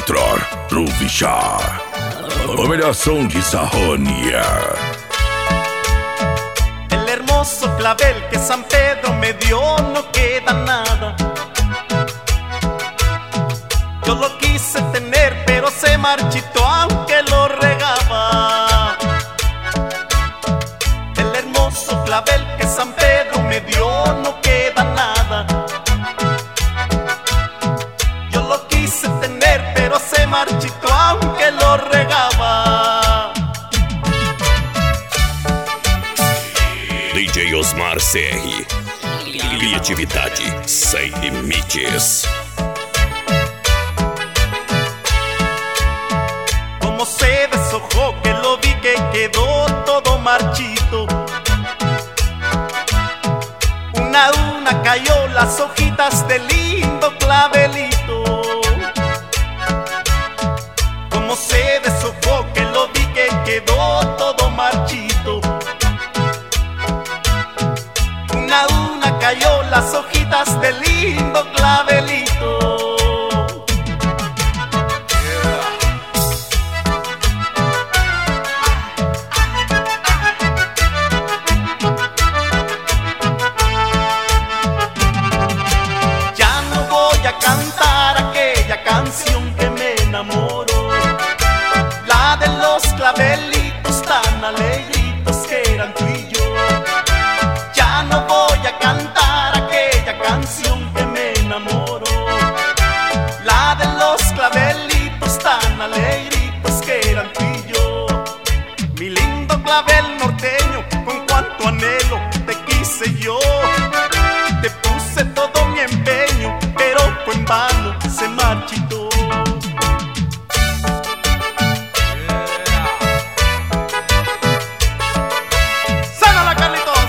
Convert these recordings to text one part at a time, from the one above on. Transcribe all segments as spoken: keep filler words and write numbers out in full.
Piotr Ruwisza. Operación Gizajonia. El hermoso clavel que San Pedro me dio no queda nada. Yo lo quise tener pero se marchitó aunque lo regaba. El hermoso clavel que San Pedro me dio no queda nada. Yo lo quise tener pero se marchitó aunque lo regaba. ди джей Osmar Serri. Criatividade sem limites. Como se deshojó que lo vi que quedó todo marchito. Una a una cayó las hojitas del lindo clavelito. Como se deshojó que lo vi que quedó todo marchito. Una a una cayó las hojitas del lindo clavelito. Cantar aquella canción que me enamoró, la de los clavelitos tan alegritos que eran tú y yo. Ya no voy a cantar aquella canción que me enamoró, la de los clavelitos tan alegritos que eran tú y yo. Mi lindo clavel norteño, con cuánto anhelo te quise yo. Te puse todo mi empeño, pero fue en vano, se marchitó. ¡Sácala, Carlitos!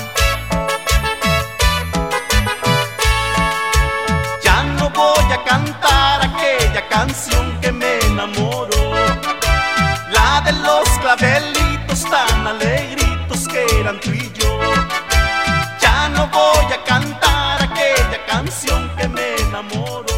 Ya no voy a cantar aquella canción que me enamoró, la de los clavelitos tan alegritos que eran tú y yo. Ya no voy a cantar aquella canción que me enamoró.